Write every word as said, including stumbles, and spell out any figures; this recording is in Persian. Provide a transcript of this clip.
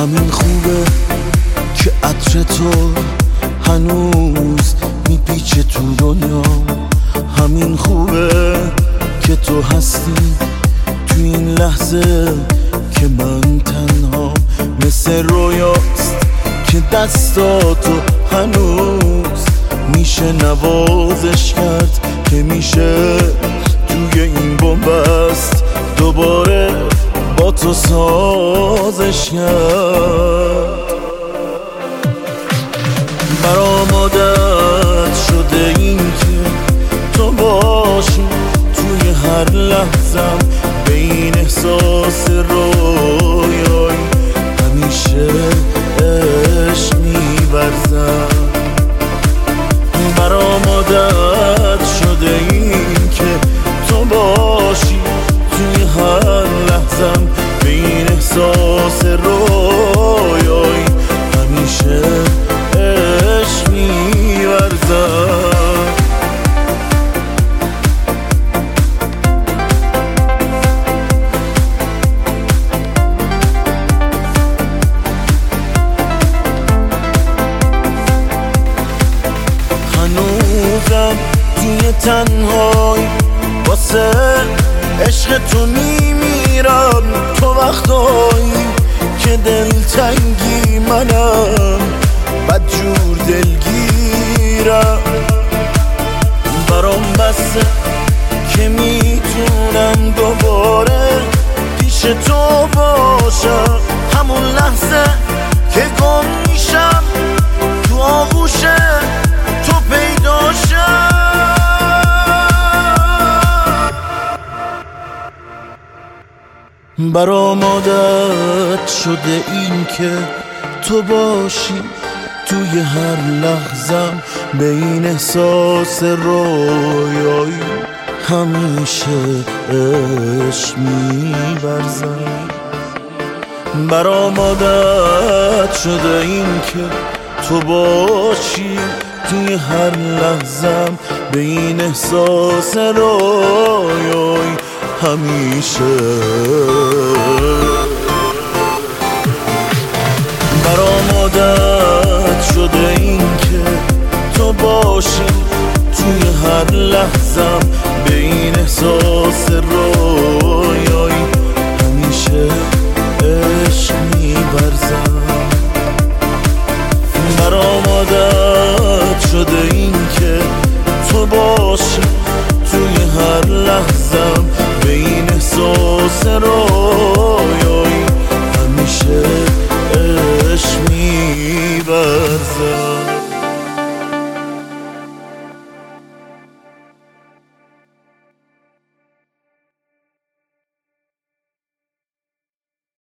همین خوبه که عطر تو هنوز میپیچه تو دنیا. همین خوبه که تو هستی تو این لحظه که من تنها، مثل رویاست که دستاتو هنوز میشه نوازش کرد، که میشه توی این بنبست دوباره با تو سازش کرد. برام عادت شده این که تو باشی توی هر لحظم، به این احساس رویایی همیشه عشق می‌ورزم. برام عادت شده این که تو باشی توی هر لحظم، به این احساس رویایی همیشه عشق می‌ورزم. هنوزم توی تنهایی واسه عشق تو میمیرم. تو وقتایی که دلتنگی منم بدجور دلگیرم. برام بسه که میتونم دوباره پیش تو باشم، همون لحظه که گم میشم تو آغوش تو پیدا شم. برام عادت شده این که تو باشی توی هر لحظم، به این احساس رویایی همیشه عشق می‌ورزم. برام عادت شده این که تو باشی توی هر لحظم، به این احساس رویایی همیشه